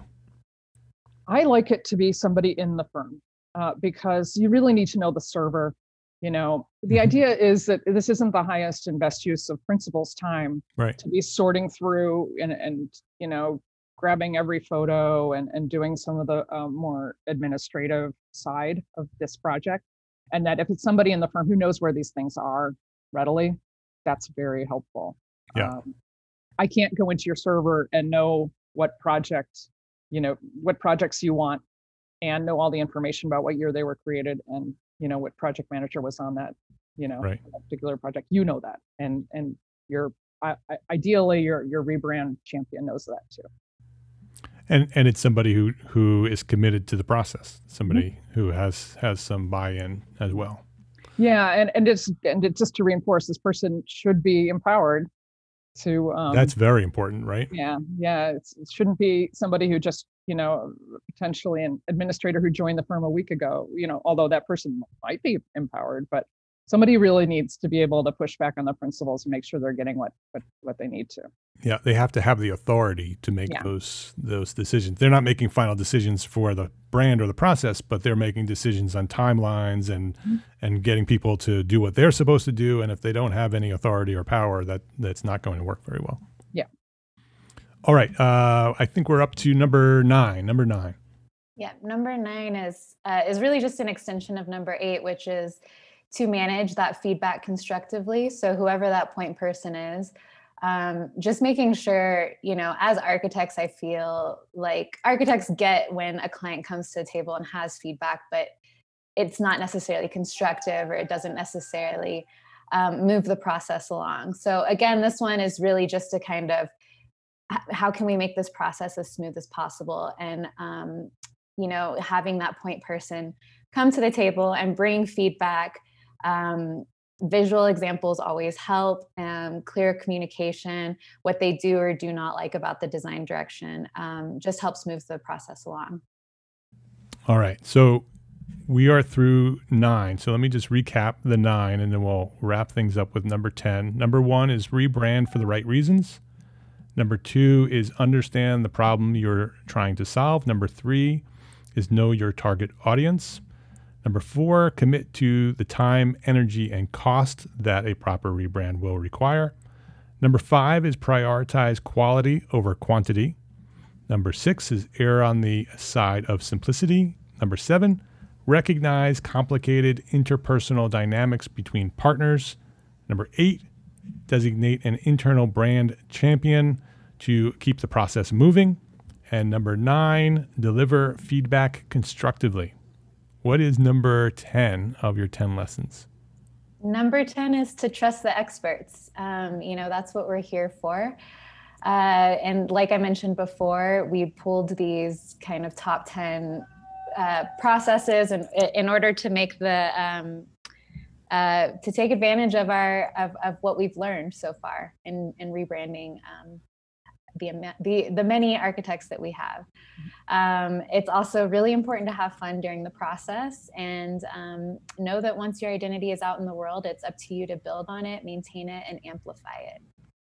I like it to be somebody in the firm, uh, because you really need to know the server. You know, the mm-hmm. idea is that this isn't the highest and best use of principal's time, right, to be sorting through and, and you know, grabbing every photo and, and doing some of the uh, more administrative side of this project. And that if it's somebody in the firm who knows where these things are readily, that's very helpful. Yeah. Um, I can't go into your server and know what project you know, what projects you want and know all the information about what year they were created and, you know, what project manager was on that, you know, right. that particular project, you know that. And, and your, I, ideally your, your rebrand champion knows that too. And, and it's somebody who, who is committed to the process, somebody mm-hmm. who has, has some buy-in as well. Yeah. And, and it's, and it's just to reinforce, this person should be empowered to um that's very important, right? Yeah, yeah. It's, it shouldn't be somebody who just, you know, potentially an administrator who joined the firm a week ago, you know, although that person might be empowered, but somebody really needs to be able to push back on the principals and make sure they're getting what what, what they need to. Yeah, they have to have the authority to make Yeah. those those decisions. They're not making final decisions for the brand or the process, but they're making decisions on timelines and Mm-hmm. and getting people to do what they're supposed to do. And if they don't have any authority or power, that that's not going to work very well. Yeah. All right. Uh, I think we're up to number nine. Number nine. Yeah, number nine is uh, is really just an extension of number eight, which is to manage that feedback constructively. So whoever that point person is, um, just making sure, you know, as architects, I feel like architects get when a client comes to the table and has feedback, but it's not necessarily constructive, or it doesn't necessarily um, move the process along. So again, this one is really just to kind of, h- how can we make this process as smooth as possible? And, um, you know, having that point person come to the table and bring feedback. Um, visual examples always help, um, clear communication, what they do or do not like about the design direction, um, just helps move the process along. All right. So we are through nine. So let me just recap the nine, and then we'll wrap things up with number ten. Number one is rebrand for the right reasons. Number two is understand the problem you're trying to solve. Number three is know your target audience. Number four, commit to the time, energy, and cost that a proper rebrand will require. Number five is prioritize quality over quantity. Number six is err on the side of simplicity. Number seven, recognize complicated interpersonal dynamics between partners. Number eight, designate an internal brand champion to keep the process moving. And number nine, deliver feedback constructively. What is number ten of your ten lessons? Number ten is to trust the experts. Um, you know, that's what we're here for. Uh, and like I mentioned before, we pulled these kind of top ten uh, processes and in order to make the, um, uh, to take advantage of our, of, of what we've learned so far in, in rebranding um, the, the, the many architects that we have. Um, it's also really important to have fun during the process and um, know that once your identity is out in the world, it's up to you to build on it, maintain it, and amplify it.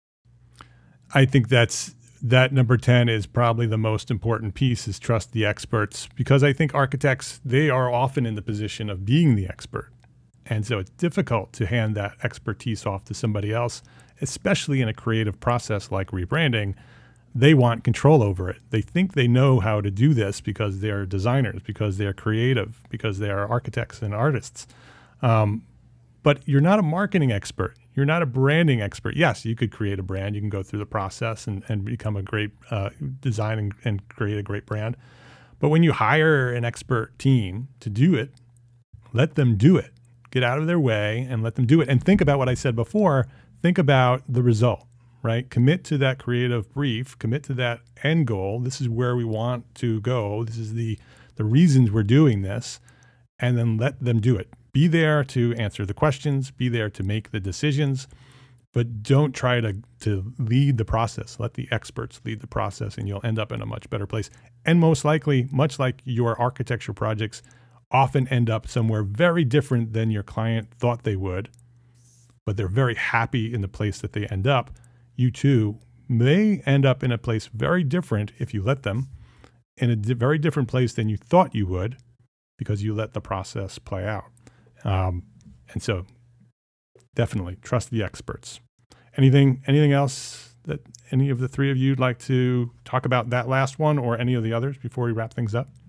I think that's that number ten is probably the most important piece, is trust the experts, because I think architects, they are often in the position of being the expert. And so it's difficult to hand that expertise off to somebody else, especially in a creative process like rebranding. They want control over it. They think they know how to do this because they're designers, because they're creative, because they are architects and artists. Um, but you're not a marketing expert. You're not a branding expert. Yes, you could create a brand. You can go through the process and, and become a great uh, design and, and create a great brand. But when you hire an expert team to do it, let them do it. Get out of their way and let them do it. And think about what I said before. Think about the result, right? Commit to that creative brief. Commit to that end goal. This is where we want to go. This is the, the reasons we're doing this. And then let them do it. Be there to answer the questions. Be there to make the decisions. But don't try to, to lead the process. Let the experts lead the process, and you'll end up in a much better place. And most likely, much like your architecture projects often end up somewhere very different than your client thought they would, but they're very happy in the place that they end up. You too may end up in a place very different if you let them, in a di- very different place than you thought you would, because you let the process play out. Um, and so definitely trust the experts. Anything, anything else that any of the three of you would like to talk about that last one or any of the others before we wrap things up?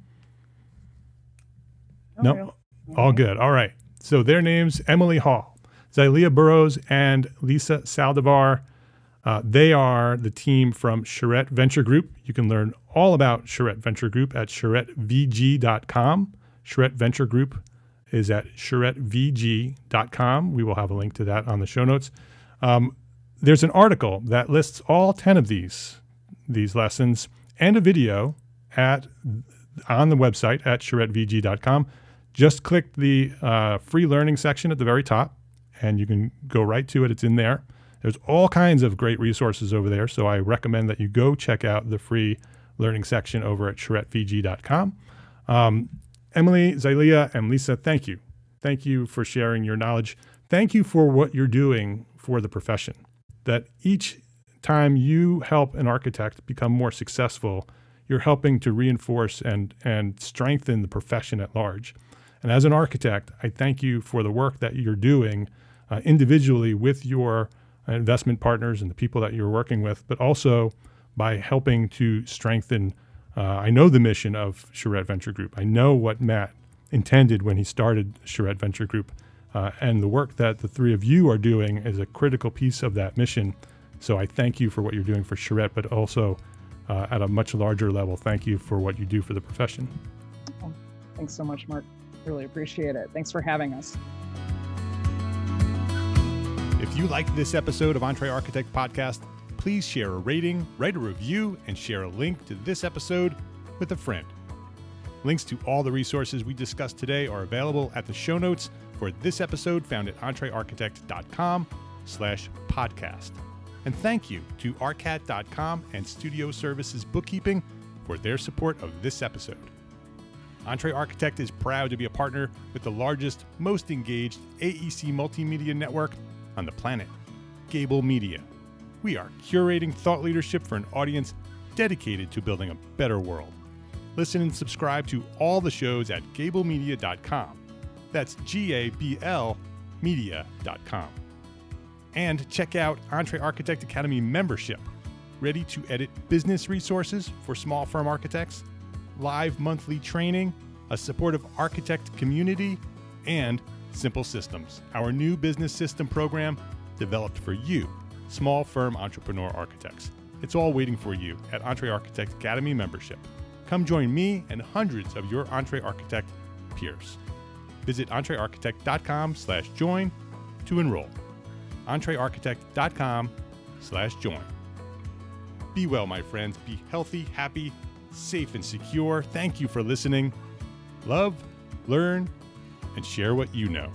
No, nope. All good. All right. So their names, Emily Hall, Zylia Burrows, and Lisa Saldivar. Uh, they are the team from Charette Venture Group. You can learn all about Charette Venture Group at charette v g dot com. Charette Venture Group is at charette v g dot com. We will have a link to that on the show notes. Um, there's an article that lists all ten of these, these lessons and a video at on the website at charette v g dot com. Just click the uh, free learning section at the very top, and you can go right to it. It's in there. There's all kinds of great resources over there, so I recommend that you go check out the free learning section over at charette v g dot com. Um, Emily, Zylia, and Lisa, thank you. Thank you for sharing your knowledge. thank you for what you're doing for the profession. That each time you help an architect become more successful, you're helping to reinforce and, and strengthen the profession at large. And as an architect, I thank you for the work that you're doing uh, individually with your investment partners and the people that you're working with, but also by helping to strengthen, uh, I know the mission of Charette Venture Group. I know what Matt intended when he started Charette Venture Group, uh, and the work that the three of you are doing is a critical piece of that mission. So I thank you for what you're doing for Charette, but also uh, at a much larger level, thank you for what you do for the profession. Oh, thanks so much, Mark. Really appreciate it. Thanks for having us. If you liked this episode of Entre Architect Podcast, please share a rating, write a review, and share a link to this episode with a friend. Links to all the resources we discussed today are available at the show notes for this episode found at entrearchitect.com slash podcast. And thank you to arcat dot com and Studio Services Bookkeeping for their support of this episode. Entre Architect is proud to be a partner with the largest, most engaged A E C multimedia network on the planet, Gable Media. We are curating thought leadership for an audience dedicated to building a better world. Listen and subscribe to all the shows at gable media dot com. That's G A B L media dot com. And check out Entre Architect Academy membership. Ready to edit business resources for small firm architects, live monthly training, a supportive architect community, and Simple Systems, our new business system program developed for you, small firm entrepreneur architects. It's all waiting for you at Entre Architect Academy membership. Come join me and hundreds of your Entre Architect peers. Visit entrearchitect.com slash join to enroll. entrearchitect.com slash join. Be well, my friends. Be healthy, happy, safe, and secure. Thank you for listening. Love, learn, and share what you know.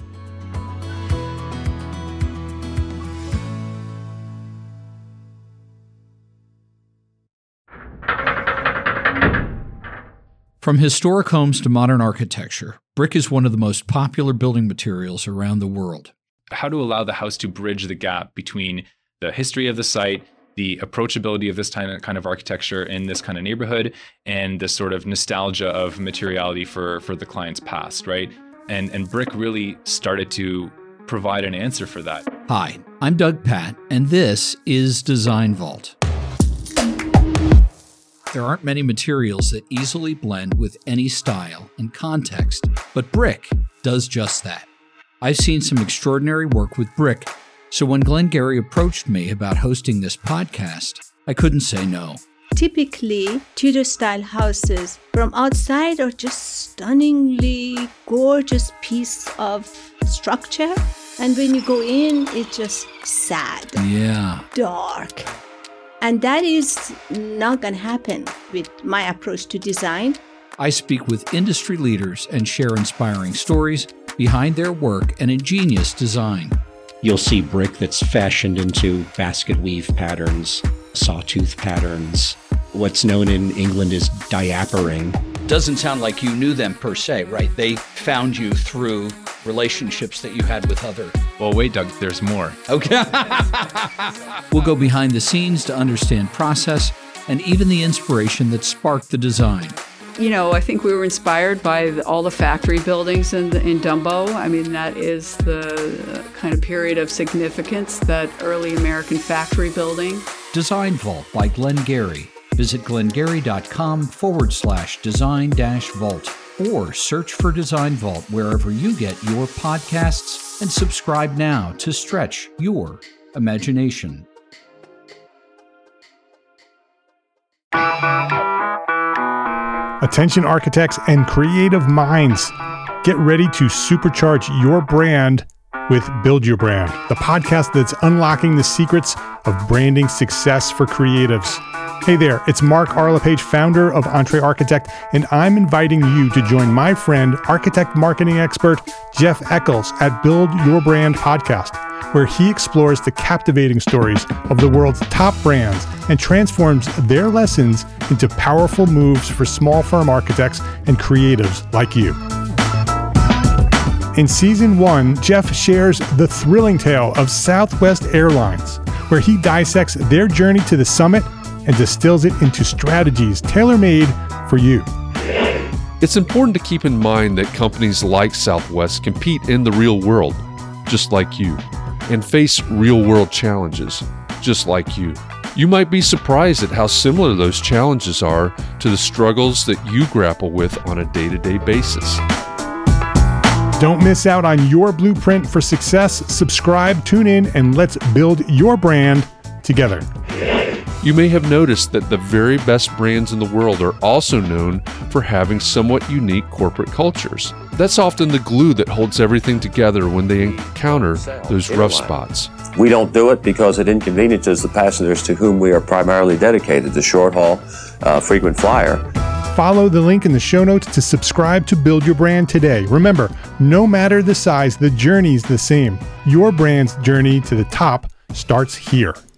From historic homes to modern architecture, brick is one of the most popular building materials around the world. How to allow the house to bridge the gap between the history of the site, the approachability of this kind of architecture in this kind of neighborhood, and the sort of nostalgia of materiality for, for the client's past, right? And, and brick really started to provide an answer for that. Hi, I'm Doug Patt, and this is Design Vault. There aren't many materials that easily blend with any style and context, but brick does just that. I've seen some extraordinary work with brick, so when Glenn Gary approached me about hosting this podcast, I couldn't say no. Typically, Tudor-style houses from outside are just stunningly gorgeous piece of structure, and when you go in, it's just sad, yeah, dark. And that is not going to happen with my approach to design. I speak with industry leaders and share inspiring stories behind their work and ingenious design. You'll see brick that's fashioned into basket weave patterns, sawtooth patterns, what's known in England as diapering. Doesn't sound like you knew them per se, right? They found you through relationships that you had with other... Well, wait, Doug, there's more. Okay. We'll go behind the scenes to understand process and even the inspiration that sparked the design. You know, I think we were inspired by the, all the factory buildings in, in Dumbo. I mean, that is the kind of period of significance, that early American factory building. Design Vault by Glenn Gary. Visit glengary.com forward slash design dash vault or search for Design Vault wherever you get your podcasts and subscribe now to stretch your imagination. Attention architects and creative minds, get ready to supercharge your brand with Build Your Brand, the podcast that's unlocking the secrets of branding success for creatives. Hey there, it's Mark Arlepage, founder of Entre Architect, and I'm inviting you to join my friend, architect marketing expert Jeff Eccles at Build Your Brand podcast, where he explores the captivating stories of the world's top brands and transforms their lessons into powerful moves for small firm architects and creatives like you. In season one, Jeff shares the thrilling tale of Southwest Airlines, where he dissects their journey to the summit and distills it into strategies tailor-made for you. It's important to keep in mind that companies like Southwest compete in the real world, just like you, and face real-world challenges, just like you. You might be surprised at how similar those challenges are to the struggles that you grapple with on a day-to-day basis. Don't miss out on your blueprint for success. Subscribe, tune in, and let's build your brand together. You may have noticed that the very best brands in the world are also known for having somewhat unique corporate cultures. That's often the glue that holds everything together when they encounter those rough spots. We don't do it because it inconveniences the passengers to whom we are primarily dedicated, the short haul, uh, frequent flyer. Follow the link in the show notes to subscribe to Build Your Brand today. Remember, no matter the size, the journey's the same. Your brand's journey to the top starts here.